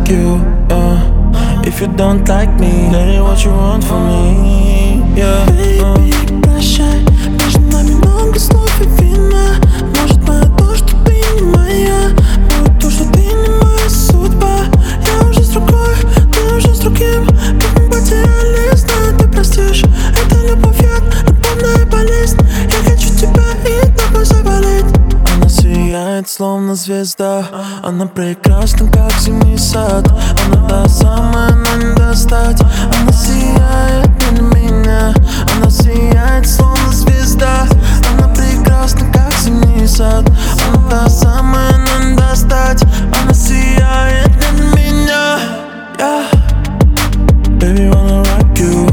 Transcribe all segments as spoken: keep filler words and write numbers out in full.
like you, yeah. If you don't like me, that ain't what you want from me, yeah. Baby, прощай, между нами много слов и вина. Может, моя то, что ты не моя, может, то, что ты не моя судьба. Я уже с другой, ты уже с другим. Как мы потеряли, знаю, ты простишь. Это любовь, яд, любовная болезнь. Я хочу тебя и тобой заболеть. Она сияет, словно звезда. Она прекрасна, как зимний сад. Она та самая, но не достать. Она сияет не на меня. Она сияет, словно звезда. Она прекрасна, как зимний сад. Она та самая, но не достать. Она сияет не на меня, yeah. Baby, wanna rock you,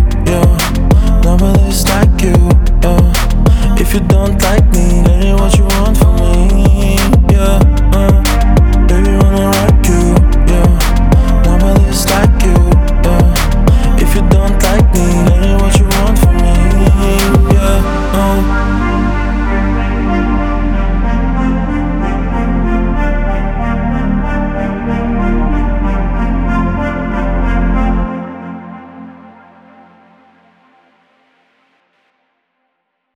yeah. Nobody's like you, yeah. If you don't like me, that ain't what you want from me.